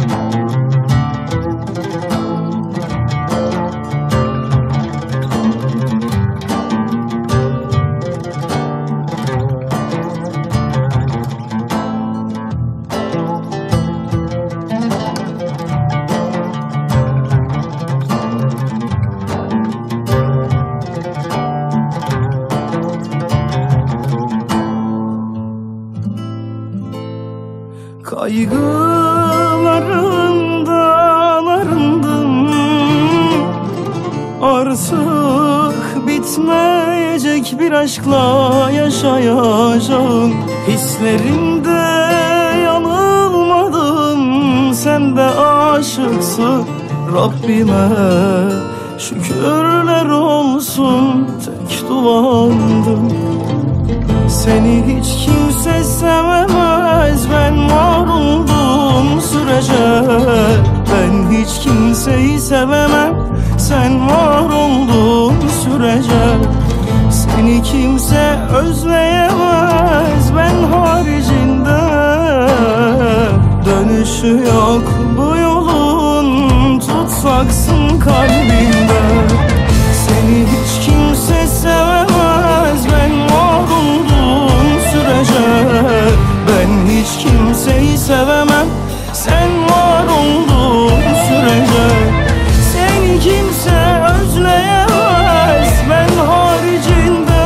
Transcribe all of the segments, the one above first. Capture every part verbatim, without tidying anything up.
Kaygıların dağlarındım, artık bitmeyecek bir aşkla yaşayacağım. Hislerimde yanılmadım, sen de aşıksın. Rabbime şükürler olsun, tek duamdım. Seni hiç kimse sevemez, ben var olduğum sürece. Ben hiç kimseyi sevemem, sen var olduğun sürece. Seni kimse özleyemez, ben haricinde. Dönüşü yok bu yolun, tutsaksın kalbinde. Seni hiç kimse sevemez, ben var olduğum sürece. Ben hiç kimseyi sevemem, sen var olduğun sürece. Seni kimse özleyemez, ben haricinde.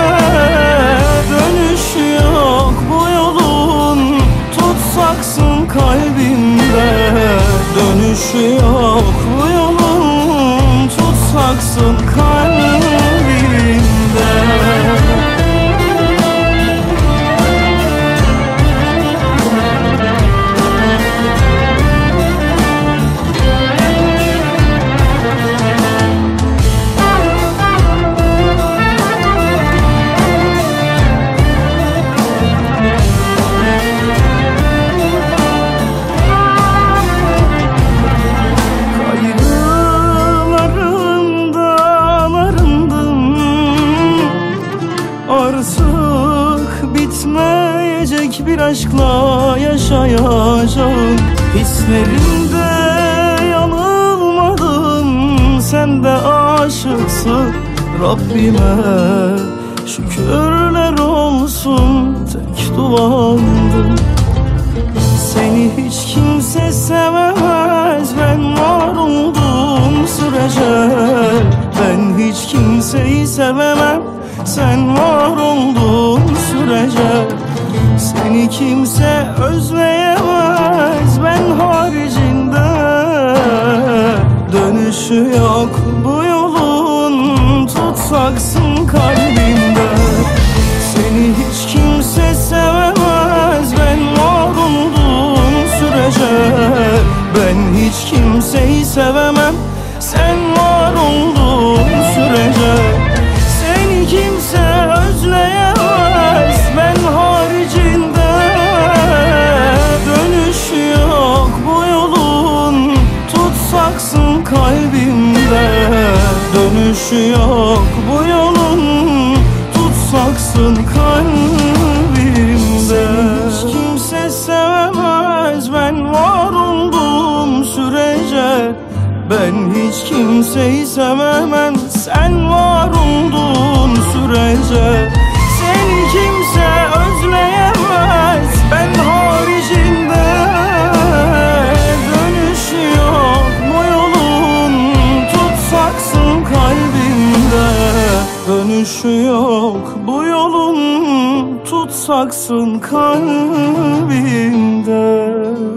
Dönüşü yok bu yolun, tutsaksın kalbimde. Dönüşü yok bu yolun, tutsaksın kalbimde. Artık bitmeyecek bir aşkla yaşayacağım. Hislerimde yanılmadım, sen de aşıksın. Rabbime şükürler olsun, tek duamdım. Seni hiç kimse sevemez, ben var olduğum sürece. Ben hiç kimseyi sevemem, sen var olduğun sürece. Seni kimse özleyemez, ben haricinde. Dönüşü yok bu yolun, tutsaksın kalbinde. Seni hiç kimse sevemez, ben var olduğum sürece. Ben hiç kimseyi sevemem, sen var olduğun sürece. Seni kimse özleyemez, ben haricinde. Dönüşü yok bu yolun, tutsaksın kalbimde. Dönüşü yok bu yolun, tutsaksın kalbimde. Seni hiç kimse sevemez, ben var olduğum sürece. Ben hiç kimseyi sevemem, sen var olduğun sürece. Seni kimse özleyemez, ben haricinde. Dönüşü yok bu yolun, tutsaksın kalbimde. Dönüşü yok bu yolun, tutsaksın kalbimde.